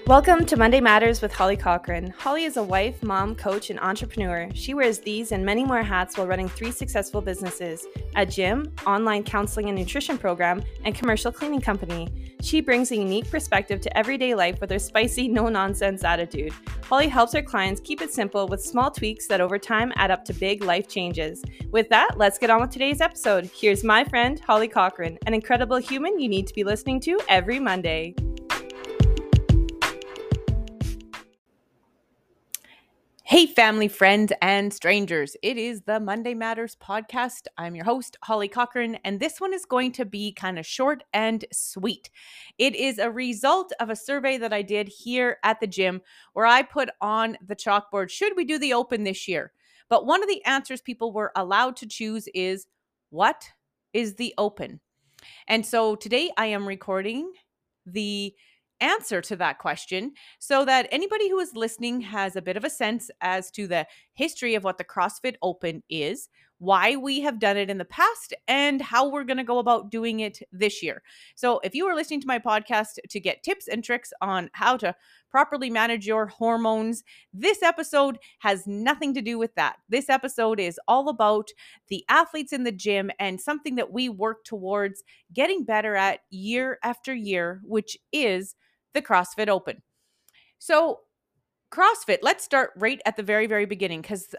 Welcome to Monday Matters with Holly Cochran. Holly is a wife, mom, coach, and entrepreneur. She wears these and many more hats while running 3 successful businesses: a gym, online counseling and nutrition program, and commercial cleaning company. She brings a unique perspective to everyday life with her spicy, no-nonsense attitude. Holly helps her clients keep it simple with small tweaks that over time add up to big life changes. With that, let's get on with today's episode. Here's my friend, Holly Cochran, an incredible human you need to be listening to every Monday. Hey, family, friends, and strangers. It is the Monday Matters podcast. I'm your host, Holly Cochran, and this one is going to be kind of short and sweet. It is a result of a survey that I did here at the gym where I put on the chalkboard, should we do the open this year? But one of the answers people were allowed to choose is, what is the open? And so today I am recording the answer to that question so that anybody who is listening has a bit of a sense as to the history of what the CrossFit Open is, why we have done it in the past, and how we're going to go about doing it this year. So if you are listening to my podcast to get tips and tricks on how to properly manage your hormones, this episode has nothing to do with that. This episode is all about the athletes in the gym and something that we work towards getting better at year after year, which is the CrossFit Open. So CrossFit, let's start right at the very, very beginning, because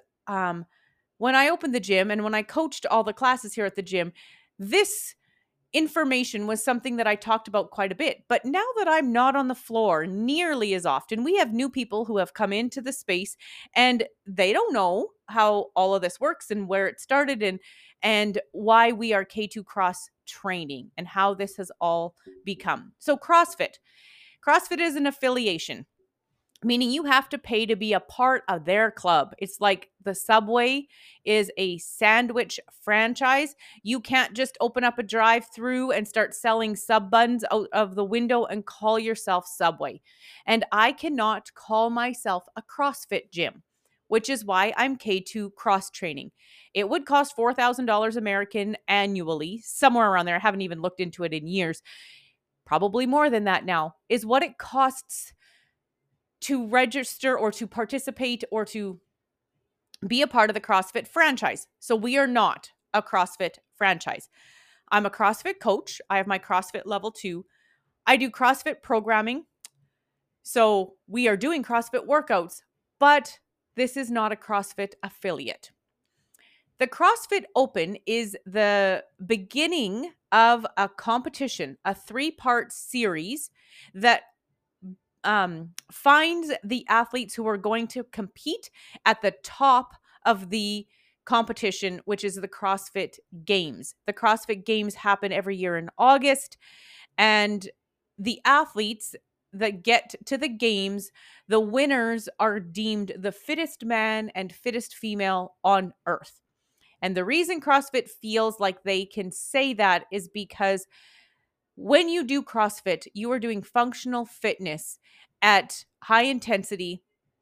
when I opened the gym and when I coached all the classes here at the gym, this information was something that I talked about quite a bit. But now that I'm not on the floor nearly as often, we have new people who have come into the space and they don't know how all of this works and where it started and why we are K2 Cross training and how this has all become. So CrossFit is an affiliation, meaning you have to pay to be a part of their club. It's like the Subway is a sandwich franchise. You can't just open up a drive-through and start selling sub buns out of the window and call yourself Subway. And I cannot call myself a CrossFit gym, which is why I'm K2 Cross Training. It would cost $4,000 American annually, somewhere around there. I haven't even looked into it in years. Probably more than that now, is what it costs to register or to participate or to be a part of the CrossFit franchise. So we are not a CrossFit franchise. I'm a CrossFit coach. I have my CrossFit level 2. I do CrossFit programming. So we are doing CrossFit workouts, but this is not a CrossFit affiliate. The CrossFit Open is the beginning of a competition, a 3-part series that finds the athletes who are going to compete at the top of the competition, which is the CrossFit Games. The CrossFit Games happen every year in August, and the athletes that get to the games, the winners are deemed the fittest man and fittest female on earth. And the reason CrossFit feels like they can say that is because when you do CrossFit, you are doing functional fitness at high intensity,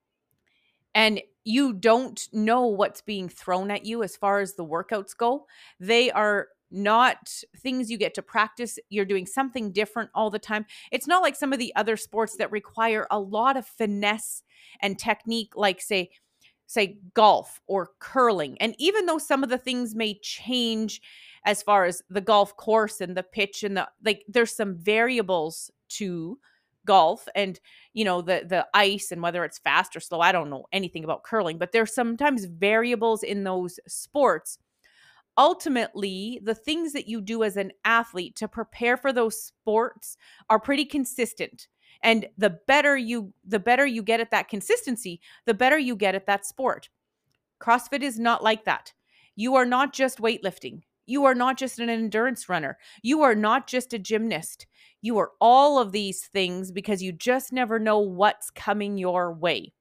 and you don't know what's being thrown at you as far as the workouts go. They are not things you get to practice. You're doing something different all the time. It's not like some of the other sports that require a lot of finesse and technique, like say golf or curling. And even though some of the things may change as far as the golf course and the pitch and there's some variables to golf and the ice and whether it's fast or slow. I don't know anything about curling, but there's sometimes variables in those sports. Ultimately, the things that you do as an athlete to prepare for those sports are pretty consistent. And the better you get at that consistency, the better you get at that sport. CrossFit is not like that. You are not just weightlifting. You are not just an endurance runner. You are not just a gymnast. You are all of these things because you just never know what's coming your way.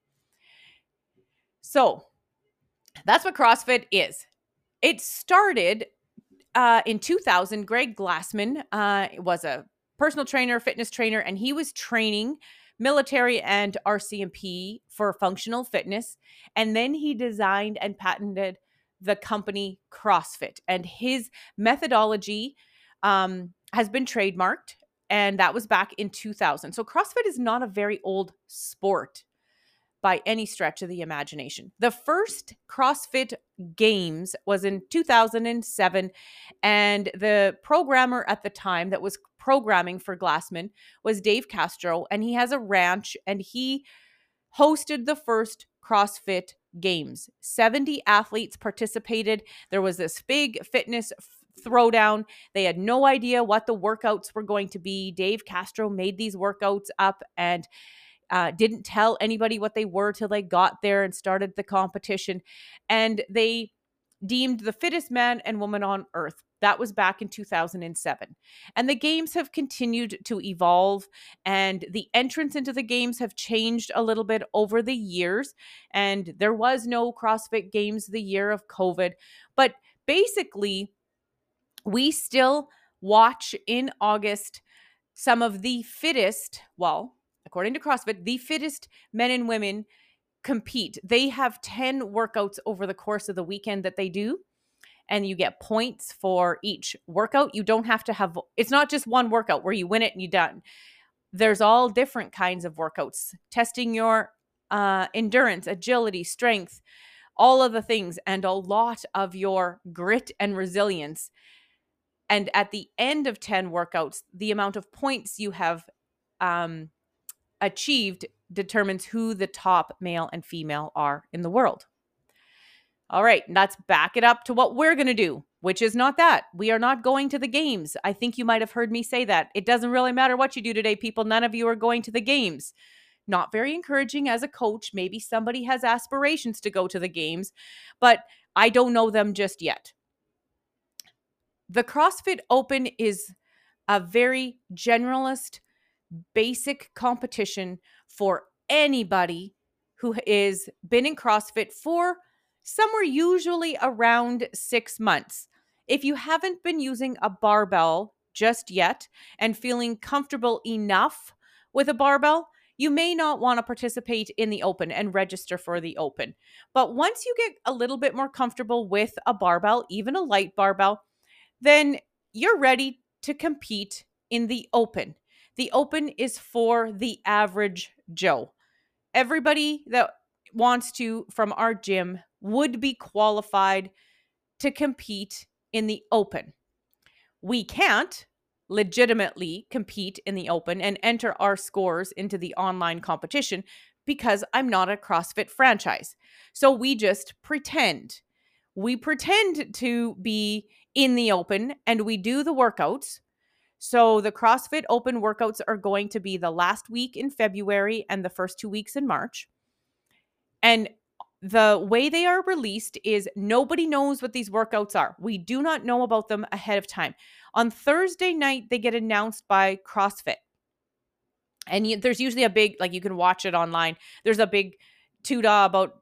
So that's what CrossFit is. It started in 2000. Greg Glassman was a personal trainer, fitness trainer, and he was training military and RCMP for functional fitness. And then he designed and patented the company CrossFit. And his methodology has been trademarked. and that was back in 2000. So CrossFit is not a very old sport by any stretch of the imagination. The first CrossFit Games was in 2007, and the programmer at the time that was programming for Glassman was Dave Castro, and he has a ranch, and he hosted the first CrossFit Games. 70 athletes participated. There was this big fitness throwdown. They had no idea what the workouts were going to be. Dave Castro made these workouts up and didn't tell anybody what they were till they got there and started the competition. And they deemed the fittest man and woman on earth. That was back in 2007. And the games have continued to evolve, and the entrance into the games have changed a little bit over the years. And there was no CrossFit Games the year of COVID. But basically, we still watch in August some of the fittest, well, according to CrossFit, the fittest men and women compete. They have 10 workouts over the course of the weekend that they do, and you get points for each workout. You don't have to have, it's not just one workout where you win it and you're done. There's all different kinds of workouts, testing your endurance, agility, strength, all of the things, and a lot of your grit and resilience. And at the end of 10 workouts, the amount of points you have achieved determines who the top male and female are in the world. All right, let's back it up to what we're going to do, which is not that. We are not going to the games. I think you might have heard me say that. It doesn't really matter what you do today, people. None of you are going to the games. Not very encouraging as a coach. Maybe somebody has aspirations to go to the games, but I don't know them just yet. The CrossFit Open is a very generalist, basic competition for anybody who has been in CrossFit for somewhere usually around 6 months. If you haven't been using a barbell just yet and feeling comfortable enough with a barbell, you may not want to participate in the Open and register for the Open. But once you get a little bit more comfortable with a barbell, even a light barbell, then you're ready to compete in the Open. The Open is for the average Joe. Everybody that wants to from our gym would be qualified to compete in the Open. We can't legitimately compete in the Open and enter our scores into the online competition because I'm not a CrossFit franchise. So we just pretend. We pretend to be in the Open and we do the workouts. So the CrossFit Open workouts are going to be the last week in February and the first 2 weeks in March. And the way they are released is nobody knows what these workouts are. We do not know about them ahead of time. On Thursday night, they get announced by CrossFit. And there's usually a big, like you can watch it online. There's a big tuda about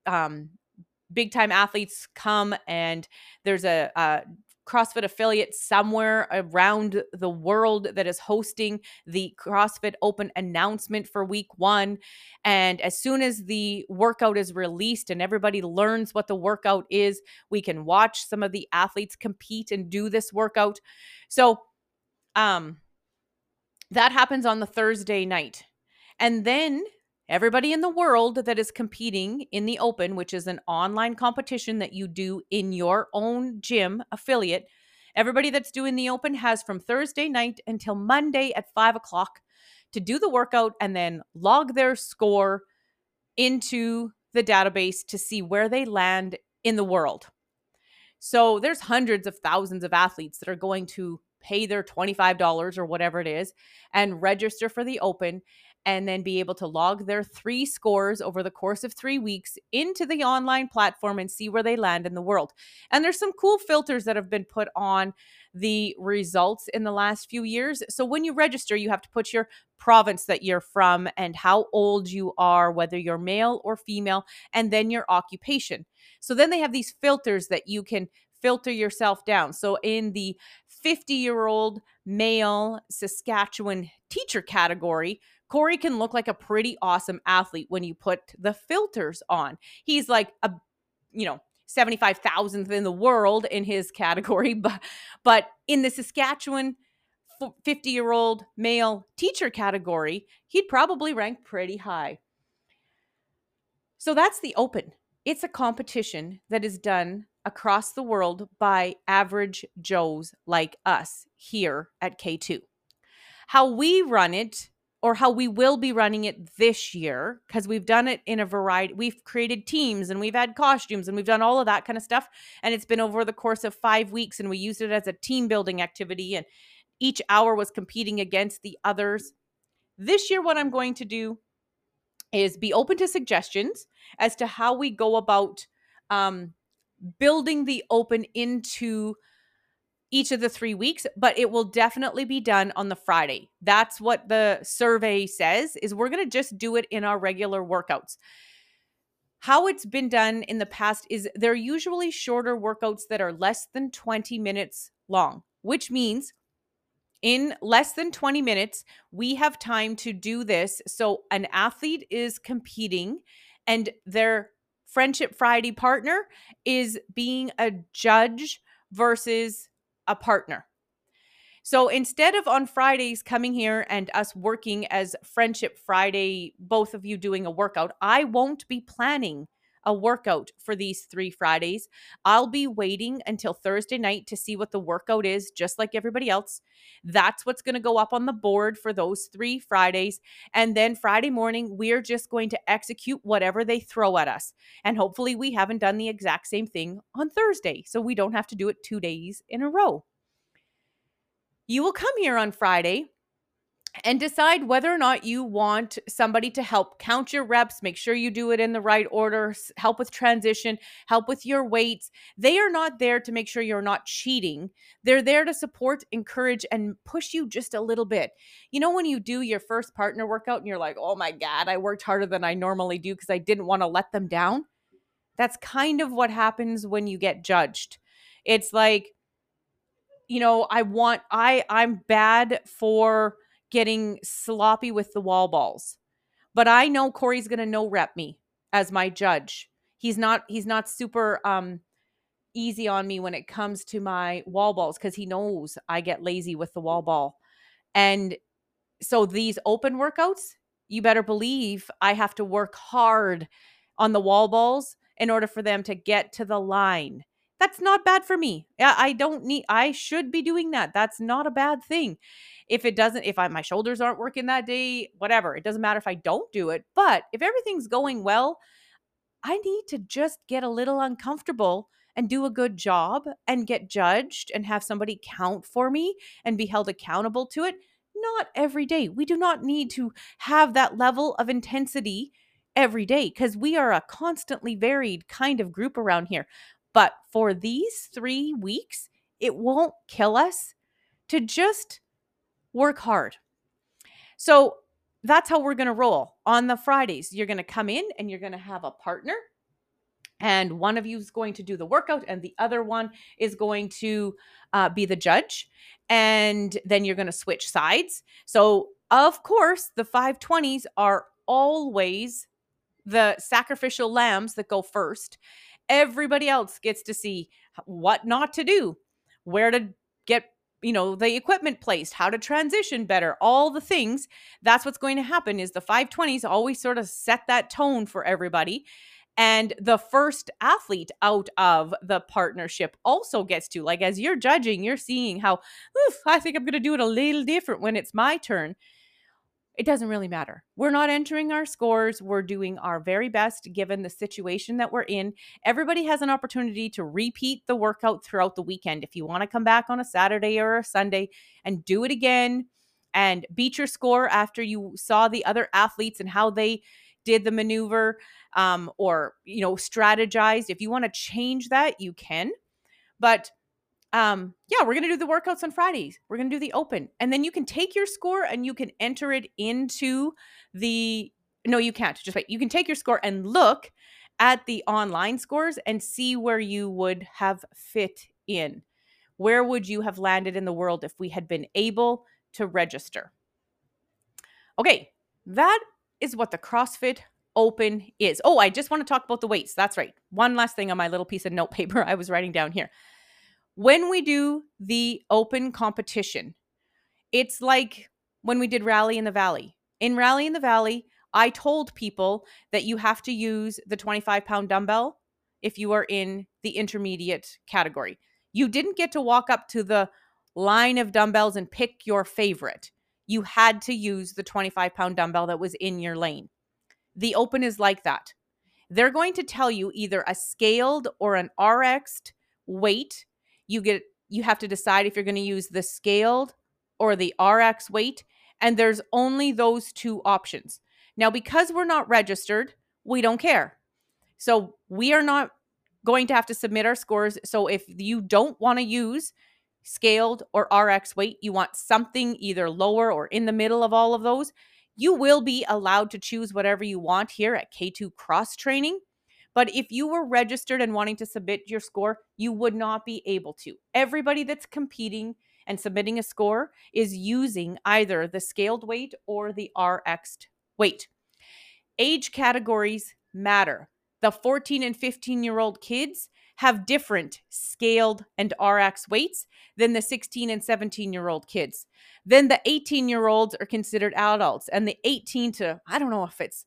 big time athletes come, and there's a CrossFit affiliate somewhere around the world that is hosting the CrossFit Open announcement for week 1. And as soon as the workout is released and everybody learns what the workout is, we can watch some of the athletes compete and do this workout. So that happens on the Thursday night. And then everybody in the world that is competing in the Open, which is an online competition that you do in your own gym affiliate, everybody that's doing the Open has from Thursday night until Monday at 5:00 to do the workout and then log their score into the database to see where they land in the world. So there's hundreds of thousands of athletes that are going to pay their $25 or whatever it is and register for the Open, and then be able to log their 3 scores over the course of 3 weeks into the online platform and see where they land in the world. And there's some cool filters that have been put on the results in the last few years. So when you register, you have to put your province that you're from and how old you are, whether you're male or female, and then your occupation. So then they have these filters that you can filter yourself down. So in the 50-year-old male Saskatchewan teacher category, Corey can look like a pretty awesome athlete when you put the filters on. He's like 75,000th in the world in his category, but in the Saskatchewan 50-year-old male teacher category, he'd probably rank pretty high. So that's the Open. It's a competition that is done across the world by average Joes like us here at K2. How we run it, or how we will be running it this year, because we've done it in a variety. We've created teams and we've had costumes and we've done all of that kind of stuff. And it's been over the course of 5 weeks, and we used it as a team building activity. And each hour was competing against the others. This year, what I'm going to do is be open to suggestions as to how we go about building the Open into each of the 3 weeks, but it will definitely be done on the Friday. That's what the survey says, is we're going to just do it in our regular workouts. How it's been done in the past is they're usually shorter workouts that are less than 20 minutes long, which means in less than 20 minutes, we have time to do this. So an athlete is competing and their Friendship Friday partner is being a judge versus a partner. So instead of on Fridays coming here and us working as Friendship Friday, both of you doing a workout, I won't be planning a workout for these 3 Fridays. I'll be waiting until Thursday night to see what the workout is, just like everybody else. That's what's going to go up on the board for those 3 Fridays. And then Friday morning, we're just going to execute whatever they throw at us. And hopefully we haven't done the exact same thing on Thursday, so we don't have to do it 2 days in a row. You will come here on Friday and decide whether or not you want somebody to help count your reps, make sure you do it in the right order, help with transition, help with your weights. They are not there to make sure you're not cheating. They're there to support, encourage, and push you just a little bit. You know, when you do your first partner workout and you're like, oh my God, I worked harder than I normally do because I didn't want to let them down. That's kind of what happens when you get judged. It's like, you know, I'm bad for getting sloppy with the wall balls, but I know Corey's going to no rep me as my judge. He's not super easy on me when it comes to my wall balls, because he knows I get lazy with the wall ball. And so these Open workouts, you better believe I have to work hard on the wall balls in order for them to get to the line. That's not bad for me. I should be doing that. That's not a bad thing. If my shoulders aren't working that day, whatever, it doesn't matter if I don't do it. But if everything's going well, I need to just get a little uncomfortable and do a good job and get judged and have somebody count for me and be held accountable to it. Not every day. We do not need to have that level of intensity every day, because we are a constantly varied kind of group around here. But for these 3 weeks, it won't kill us to just work hard. So that's how we're going to roll. On the Fridays, you're going to come in and you're going to have a partner. And one of you is going to do the workout and the other one is going to be the judge. And then you're going to switch sides. So, of course, the 520s are always the sacrificial lambs that go first. Everybody else gets to see what not to do, where to get, the equipment placed, how to transition better, all the things. That's what's going to happen, is the 520s always sort of set that tone for everybody. And the first athlete out of the partnership also gets to, like, as you're judging, you're seeing how, I think I'm going to do it a little different when it's my turn. It doesn't really matter. We're not entering our scores. We're doing our very best given the situation that we're in. Everybody has an opportunity to repeat the workout throughout the weekend. If you want to come back on a Saturday or a Sunday and do it again and beat your score after you saw the other athletes and how they did the maneuver, or, strategized. If you want to change that, you can. But we're going to do the workouts on Fridays. We're going to do the Open. And then you can take your score and you can enter it into no, you can't. Just wait. You can take your score and look at the online scores and see where you would have fit in. Where would you have landed in the world if we had been able to register? Okay, that is what the CrossFit Open is. Oh, I just want to talk about the weights. That's right. One last thing on my little piece of note paper I was writing down here. When we do the Open competition, It's like when we did Rally in the Valley. In Rally in the Valley, I told people that you have to use the 25-pound dumbbell if you are in the intermediate category. You didn't get to walk up to the line of dumbbells and pick your favorite. You had to use the 25-pound dumbbell that was in your lane. The Open is like that. They're going to tell you either a scaled or an RX'd weight. You have to decide if you're going to use the scaled or the RX weight, and there's only those two options. Now, because we're not registered, we don't care. So we are not going to have to submit our scores. So if you don't want to use scaled or RX weight, you want something either lower or in the middle of all of those, you will be allowed to choose whatever you want here at K2 Cross Training. But if you were registered and wanting to submit your score, you would not be able to. Everybody that's competing and submitting a score is using either the scaled weight or the RX'd weight. Age categories matter. The 14 and 15-year-old kids have different scaled and RX weights than the 16 and 17-year-old kids. Then the 18-year-olds are considered adults, and the 18 to, I don't know if it's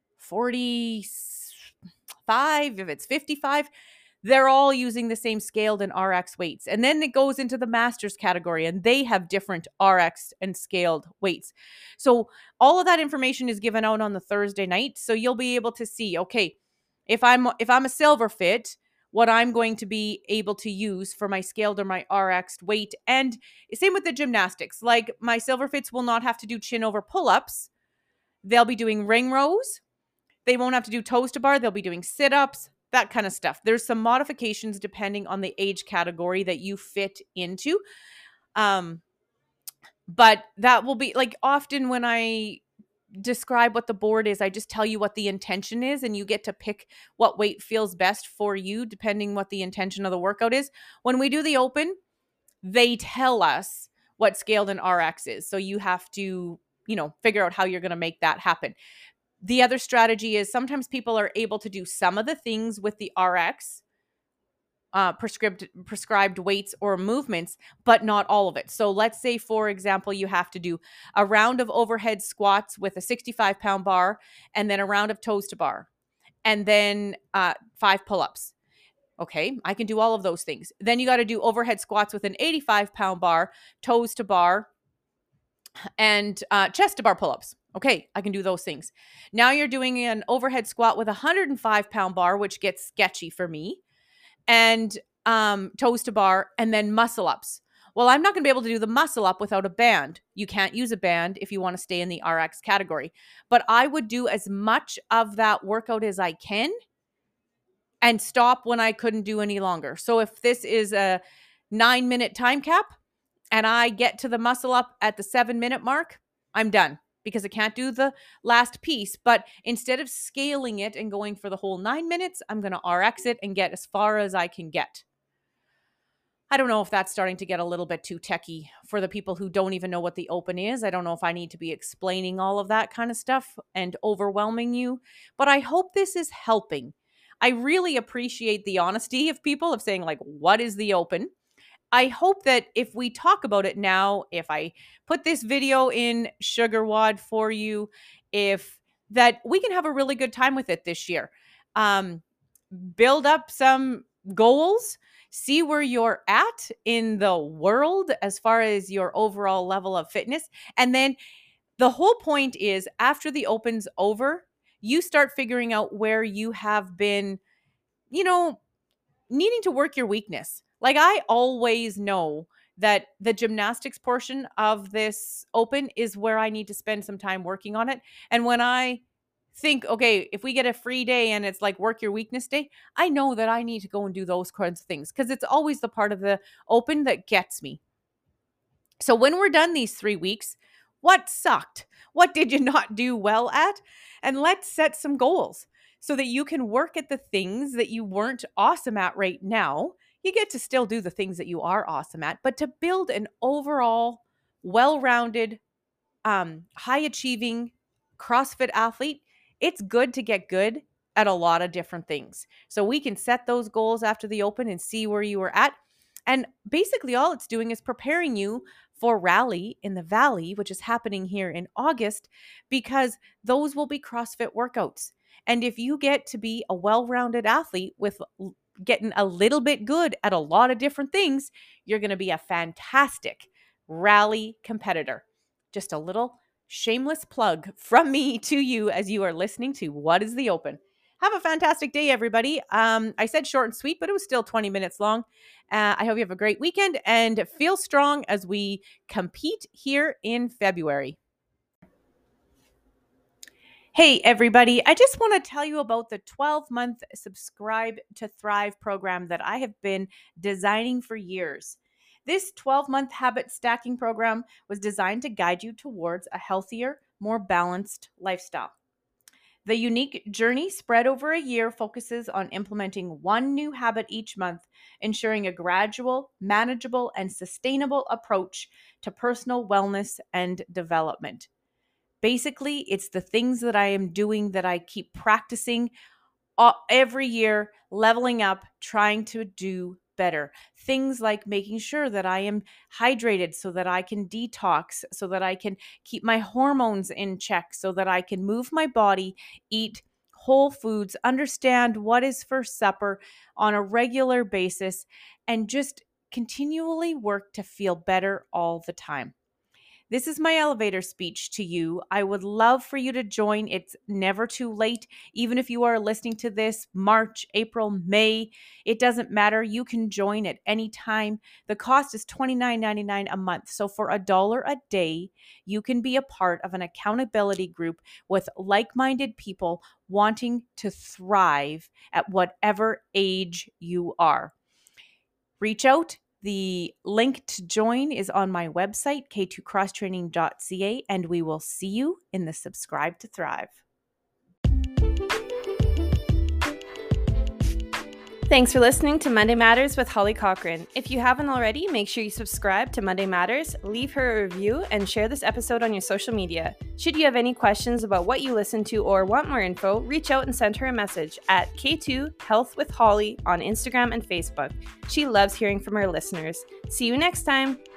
45, if it's 55, they're all using the same scaled and RX weights. And then it goes into the masters category, and they have different RX and scaled weights. So all of that information is given out on the Thursday night. So you'll be able to see, okay, if I'm a silver fit, what I'm going to be able to use for my scaled or my RX weight. And same with the gymnastics. Like my silver fits will not have to do chin over pull-ups. They'll be doing ring rows. They won't have to do toes to bar. They'll be doing sit-ups, that kind of stuff. There's some modifications depending on the age category that you fit into. But that will be like often when I describe what the board is, I just tell you what the intention is, and you get to pick what weight feels best for you depending what the intention of the workout is. When we do the Open, they tell us what scaled and RX is. So you have to, figure out how you're going to make that happen. The other strategy is sometimes people are able to do some of the things with the RX prescribed weights or movements, but not all of it. So let's say, for example, you have to do a round of overhead squats with a 65-pound bar, and then a round of toes to bar, and then 5 pull-ups. Okay, I can do all of those things. Then you got to do overhead squats with an 85-pound bar, toes to bar, and chest to bar pull-ups. Okay, I can do those things. Now you're doing an overhead squat with a 105-pound bar, which gets sketchy for me, and toes to bar, and then muscle ups. Well, I'm not going to be able to do the muscle up without a band. You can't use a band if you want to stay in the RX category. But I would do as much of that workout as I can and stop when I couldn't do any longer. So if this is a 9-minute time cap and I get to the muscle up at the 7-minute mark, I'm done because I can't do the last piece. But instead of scaling it and going for the whole 9 minutes, I'm going to RX it and get as far as I can get. I don't know if that's starting to get a little bit too techie for the people who don't even know what the Open is. I don't know if I need to be explaining all of that kind of stuff and overwhelming you, but I hope this is helping. I really appreciate the honesty of people of saying, like, what is the Open? I hope that if we talk about it now, if I put this video in SugarWOD for you, that we can have a really good time with it this year. Build up some goals, see where you're at in the world as far as your overall level of fitness. And then the whole point is after the Open's over, you start figuring out where you have been, needing to work your weakness. Like I always know that the gymnastics portion of this Open is where I need to spend some time working on it. And when I think, okay, if we get a free day and it's like work your weakness day, I know that I need to go and do those kinds of things because it's always the part of the Open that gets me. So when we're done these 3 weeks, what sucked? What did you not do well at? And let's set some goals so that you can work at the things that you weren't awesome at right now. You get to still do the things that you are awesome at, but to build an overall well-rounded, high-achieving CrossFit athlete, it's good to get good at a lot of different things. So we can set those goals after the Open and see where you were at. And basically all it's doing is preparing you for Rally in the Valley, which is happening here in August, because those will be CrossFit workouts. And if you get to be a well-rounded athlete with getting a little bit good at a lot of different things, you're going to be a fantastic Rally competitor. Just a little shameless plug from me to you as you are listening to What is the Open. Have a fantastic day, everybody. I said short and sweet, but it was still 20 minutes long. I hope you have a great weekend and feel strong as we compete here in February. Hey, everybody. I just want to tell you about the 12-month Subscribe to Thrive program that I have been designing for years. This 12-month habit stacking program was designed to guide you towards a healthier, more balanced lifestyle. The unique journey spread over a year focuses on implementing one new habit each month, ensuring a gradual, manageable, and sustainable approach to personal wellness and development. Basically, it's the things that I am doing that I keep practicing every year, leveling up, trying to do better. Things like making sure that I am hydrated so that I can detox, so that I can keep my hormones in check, so that I can move my body, eat whole foods, understand what is for supper on a regular basis, and just continually work to feel better all the time. This is my elevator speech to you. I would love for you to join. It's never too late. Even if you are listening to this March, April, May, it doesn't matter. You can join at any time. The cost is $29.99 a month. So for $1 a day, you can be a part of an accountability group with like-minded people wanting to thrive at whatever age you are. Reach out. The link to join is on my website, k2crosstraining.ca, and we will see you in the Subscribe to Thrive. Thanks for listening to Monday Matters with Holly Cochran. If you haven't already, make sure you subscribe to Monday Matters, leave her a review, and share this episode on your social media. Should you have any questions about what you listen to or want more info, reach out and send her a message at K2 Health with Holly on Instagram and Facebook. She loves hearing from her listeners. See you next time.